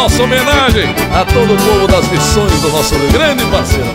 Nossa homenagem a todo o povo das missões do nosso grande parceiro.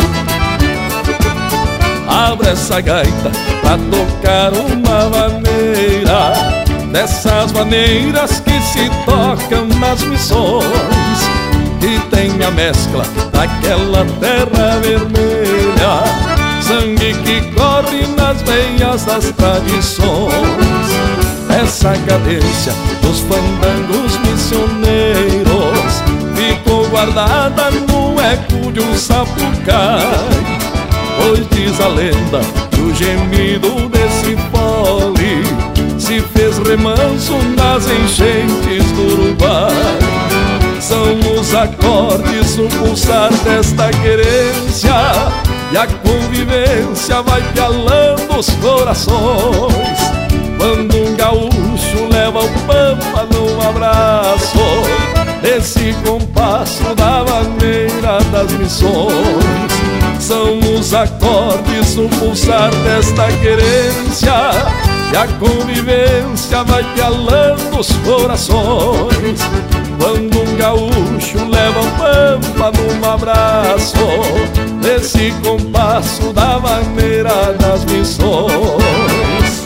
Abre essa gaita pra tocar uma vaneira, dessas maneiras que se tocam nas missões, que tem a mescla daquela terra vermelha, sangue que corre nas veias das tradições. Essa cadência dos fandangos missioneiros ficou guardada no eco de um sapucai, pois diz a lenda que o gemido desse fole se fez remanso nas enchentes do Uruguai. São os acordes, o pulsar desta querência, e a convivência vai pialando os corações, quando um gaúcho leva o pampa num abraço, esse compasso da maneira das missões. São os acordes, o pulsar desta querência, e a convivência vai pialando os corações, quando um gaúcho leva o pampa num abraço, esse compasso da maneira das missões.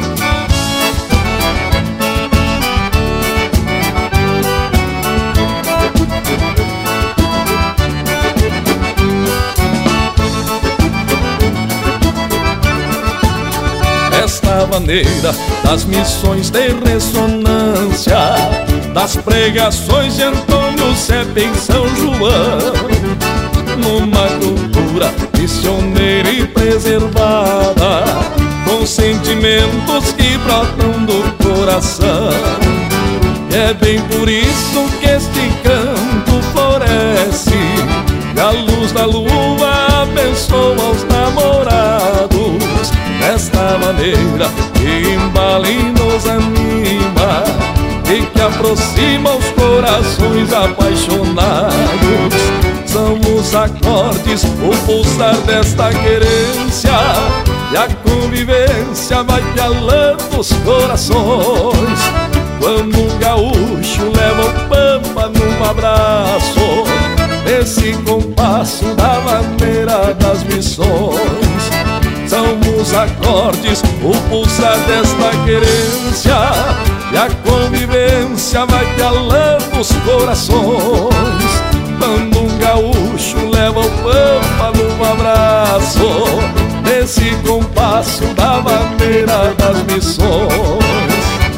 Esta maneira das missões tem ressonância das pregações de Antônio Sepe em São João, numa cultura missioneira e preservada, com sentimentos que brotam do coração. É bem por isso que este canto floresce, e a luz da lua abençoa os namorados, desta maneira que embala e nos anima, e que aproxima os corações apaixonados. São os acordes, o pulsar desta querência, e a convivência vai pialando os corações, quando um gaúcho leva o pampa num abraço, esse compasso da maneira das missões. São os acordes, o pulsar desta querência, e a convivência vai pialando os corações, quando um gaúcho leva o pampa num abraço, nesse compasso da maneira das missões.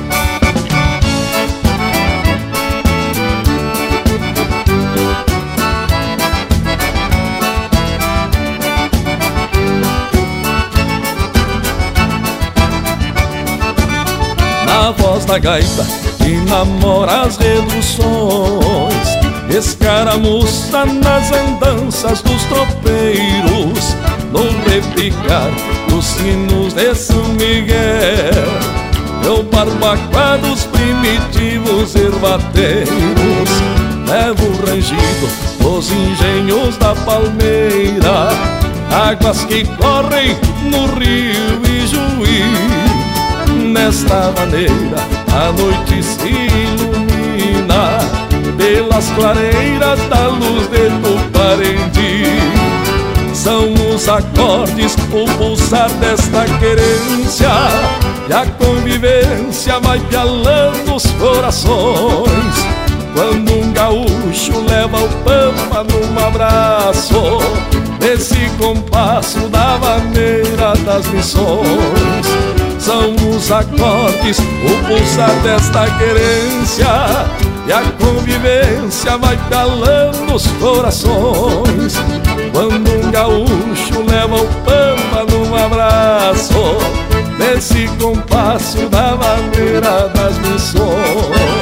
A voz da gaita que namora as reduções, escaramuça nas andanças dos tropeiros, no repicar dos sinos de São Miguel, é o barbacoa dos primitivos ervateiros. Leva o rangido dos engenhos da palmeira, águas que correm no rio Ijuí. Nesta maneira a noite se ilumina pelas clareiras da luz de Tuparendi. São os acordes, o pulsar desta querência, e a convivência vai pialando os corações, quando um gaúcho leva o pampa num abraço, nesse compasso da maneira das missões. São os acordes, o pulsar desta querência, e a convivência vai calando os corações, quando um gaúcho leva o pampa num abraço, nesse compasso da maneira das missões.